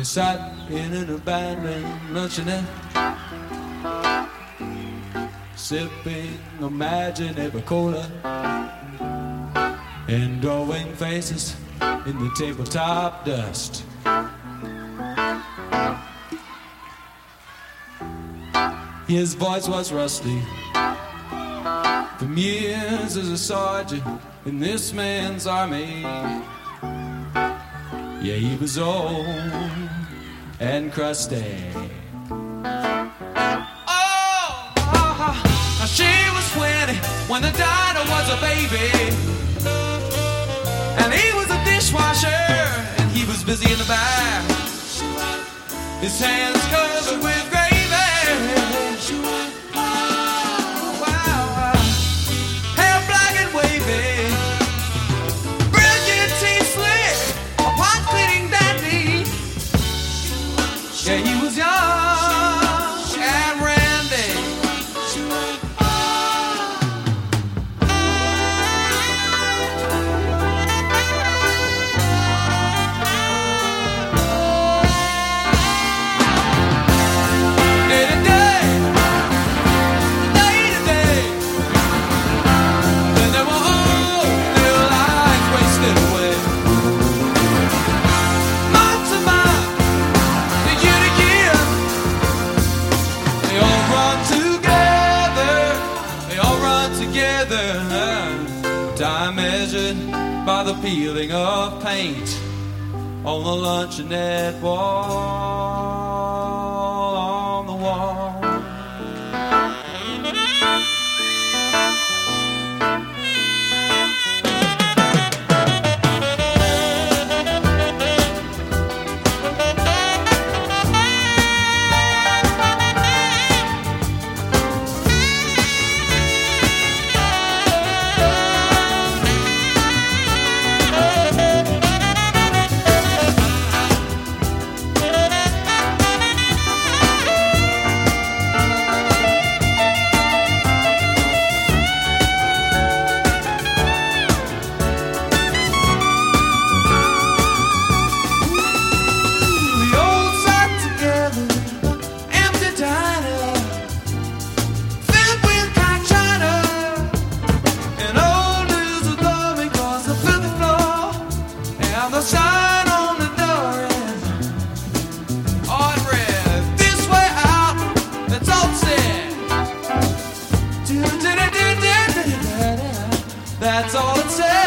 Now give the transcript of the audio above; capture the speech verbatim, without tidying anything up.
sat in an abandoned luncheonette, sipping imaginary cola and drawing faces in the tabletop dust. His voice was rusty from years as a sergeant in this man's army. Yeah, he was old and crusty. Oh, oh, oh, she was twenty when the daughter was a baby, and he was a dishwasher, and he was busy in the back, his hands covered with gravy. Wow, wow. Hair black and wavy, brilliant teeth slick, a pot cleaning dandy. Yeah, he was young and randy. Day to day, day to day, then they were all their lives wasted away. Month to month, the year to year, they all run together, they all run together. Time measured by the peeling of paint on the luncheonette wall, on the wall. The old sat together, empty diner, filled with cotton china, and old news of loving across the filthy floor, and the sign on the door is all it read, "This way out." That's all it said. Do-do-do-do-do-do-do-do. That's all it said.